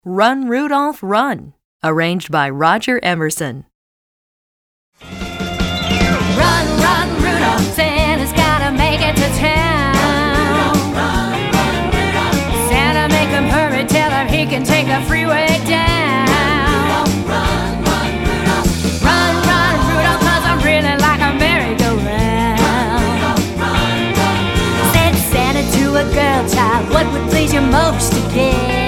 Run, Rudolph, Run, arranged by Roger Emerson. Run, run, Rudolph, Santa's gotta make it to town. Santa, make him hurry, tell him he can take the freeway down. Run, run, Rudolph, 'cause I'm really like a merry-go-round. Said Santa to a girl child, what would please you most to get?